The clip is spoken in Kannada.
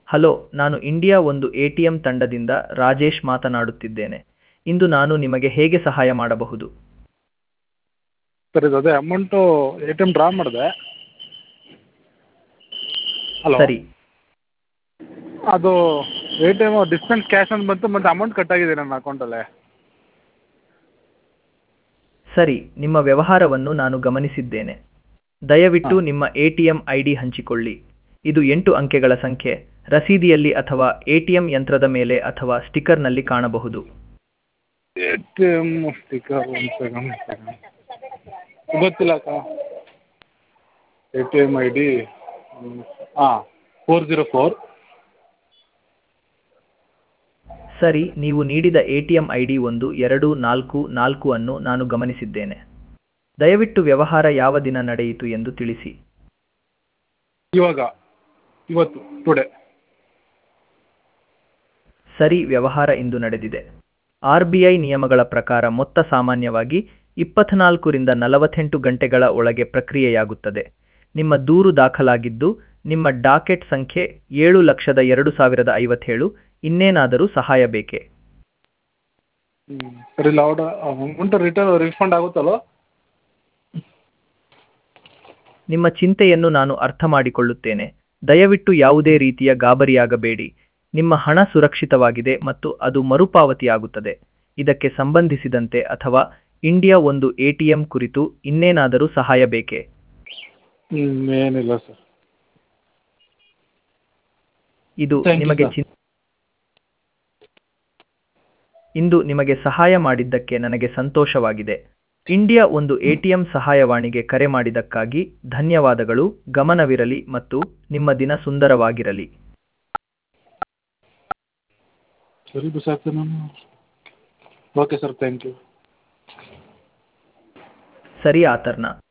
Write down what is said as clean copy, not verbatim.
ಹಲೋ, ನಾನು ಇಂಡಿಯಾ ಒಂದು ಎ.ಟಿ.ಎಂ ತಂಡದಿಂದ ರಾಜೇಶ್ ಮಾತನಾಡುತ್ತಿದ್ದೇನೆ. ಇಂದು ನಾನು ನಿಮಗೆ ಹೇಗೆ ಸಹಾಯ ಮಾಡಬಹುದು? ಸರ್ ಇದು ಅದೇ amount A T M draw ಮಾಡಿದೆ. ಹಲೋ, ಸರಿ, ಅದು A T M dispense cash ಅಂತ ಬಂತು, ಮತ್ತು ಅಮೌಂಟ್ ಕಟ್ಟಾಗಿದೆ ನನ್ನ ಅಕೌಂಟಲ್ಲೇ. ಸರಿ, ನಿಮ್ಮ ವ್ಯವಹಾರವನ್ನು ನಾನು ಗಮನಿಸಿದ್ದೇನೆ. ದಯವಿಟ್ಟು ಹಾಂ, ನಿಮ್ಮ ಎ.ಟಿ.ಎಂ ಐಡಿ ಹಂಚಿಕೊಳ್ಳಿ. ಇದು 8 ಅಂಕೆಗಳ ಸಂಖ್ಯೆ. ರಸೀದಿಯಲ್ಲಿ ಅಥವಾ ಎ.ಟಿ.ಎಂ ಯಂತ್ರದ ಮೇಲೆ ಅಥವಾ ಸ್ಟಿಕ್ಕರ್ನಲ್ಲಿ ಕಾಣಬಹುದು. ಎ ಟಿ ಎಮ್ ಸ್ಟಿಕರ್ ಒಂದು ಸೆಕೆಂಡ್ ಗೊತ್ತಿಲ್ಲ ಅಕ್ಕ. A T M I D ಹಾಂ 404. ಸರಿ, ನೀವು ನೀಡಿದ ಎ.ಟಿ.ಎಂ ಐಡಿ 1244 ಅನ್ನು ನಾನು ಗಮನಿಸಿದ್ದೇನೆ. ದಯವಿಟ್ಟು ವ್ಯವಹಾರ ಯಾವ ದಿನ ನಡೆಯಿತು ಎಂದು ತಿಳಿಸಿ. ಇವತ್ತು ಟುಡೇ. ಸರಿ, ವ್ಯವಹಾರ ಇಂದು ನಡೆದಿದೆ. ಆರ್.ಬಿ.ಐ ನಿಯಮಗಳ ಪ್ರಕಾರ ಮೊತ್ತ ಸಾಮಾನ್ಯವಾಗಿ 24 ರಿಂದ 48 ಗಂಟೆಗಳ ಒಳಗೆ ಪ್ರಕ್ರಿಯೆಯಾಗುತ್ತದೆ. ನಿಮ್ಮ ದೂರು ದಾಖಲಾಗಿದ್ದು, ನಿಮ್ಮ ಡಾಕೆಟ್ ಸಂಖ್ಯೆ 7,02,057. ಇನ್ನೇನಾದರೂ ಸಹಾಯ ಬೇಕೇ? ಸರ್ ಇಲ್ಲ ಅಮೌಂಟ್ ರಿಫಂಡ್ ಆಗುತ್ತಲ್ವ? ನಿಮ್ಮ ಚಿಂತೆಯನ್ನು ನಾನು ಅರ್ಥ ಮಾಡಿಕೊಳ್ಳುತ್ತೇನೆ. ದಯವಿಟ್ಟು ಯಾವುದೇ ರೀತಿಯ ಗಾಬರಿಯಾಗಬೇಡಿ. ನಿಮ್ಮ ಹಣ ಸುರಕ್ಷಿತವಾಗಿದೆ ಮತ್ತು ಅದು ಮರುಪಾವತಿಯಾಗುತ್ತದೆ. ಇದಕ್ಕೆ ಸಂಬಂಧಿಸಿದಂತೆ ಅಥವಾ ಇಂಡಿಯಾ ಒಂದು ಎ.ಟಿ.ಎಂ ಕುರಿತು ಇನ್ನೇನಾದರೂ ಸಹಾಯ ಬೇಕೇ? ಏನಿಲ್ಲ ಸರ್. ಇದು ಥ್ಯಾಂಕ್ ಯು ನಿಮಗೆ ಸರ್. ಇಂದು ನಿಮಗೆ ಸಹಾಯ ಮಾಡಿದ್ದಕ್ಕೆ ನನಗೆ ಸಂತೋಷವಾಗಿದೆ. ಇಂಡಿಯಾ ಒಂದು ಎ.ಟಿ.ಎಂ ಸಹಾಯವಾಣಿಗೆ ಕರೆ ಮಾಡಿದ್ದಕ್ಕಾಗಿ ಧನ್ಯವಾದಗಳು. ಗಮನವಿರಲಿ ಮತ್ತು ನಿಮ್ಮ ದಿನ ಸುಂದರವಾಗಿರಲಿ. ಸರಿ ಬಿಸಾಕ್ತೀನಿ ನಾನು. Okay sir, thank you. ಸರಿ ಆತರ್ನ.